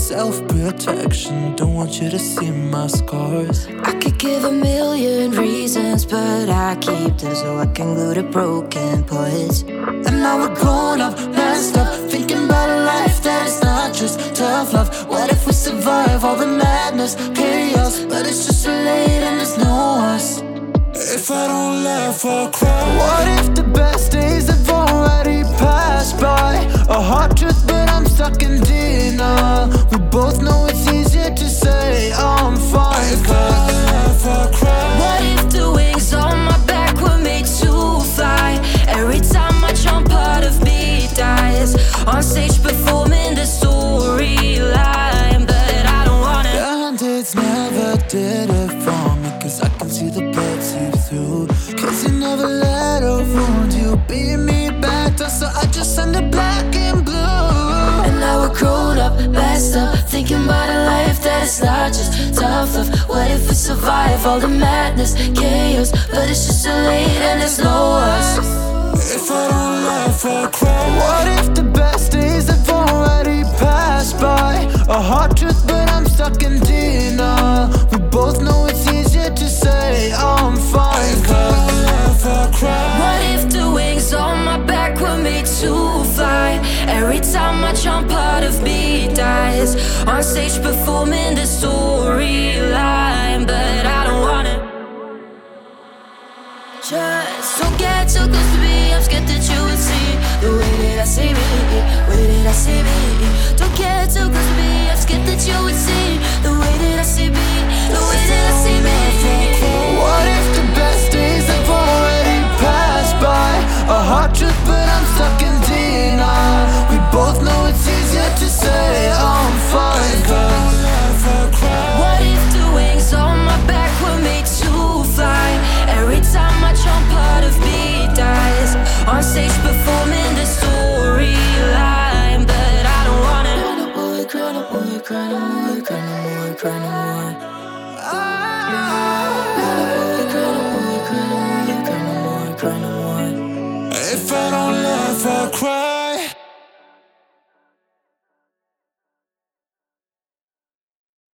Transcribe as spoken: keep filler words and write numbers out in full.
self-protection. Don't want you to see my scars. I could give a million reasons, but I keep them so I can glue the broken parts. And now we're grown up, messed up, thinking about a life that is not just tough love. What if we survive all the madness, chaos, but it's just too late and there's no us? If I don't laugh or cry, what if the best days have already passed by? A hard truth, but I'm stuck in denial. We both know it's easier to say I'm fine. If I don't laugh or cry, what if the wings on my back were made to fly? Every time I jump, part of me dies. On stage performing the storyline, but I don't wanna. Band-Aids never did it for me, cause I can see the blood seep through. Cause you never let a wound you beat me back down, so I just send it black and blue. And now we're grown up, messed up, thinking about a life that is not just tough love. What if we survive all the madness, chaos, but it's just too late and there's no us? If I don't laugh or cry, what if the best days have already passed by? A hard truth, but I'm stuck in denial. We both know it's easier to say I'm fine. If I don't laugh or cry, what if the wings on my back were made to fly? Every time I jump, part of me dies. On stage performing the storyline, but I don't wanna. Just don't get too close to me, I'm scared that you would see the way that I see me, way that I see me. Don't get too close to me, I'm scared that you would see the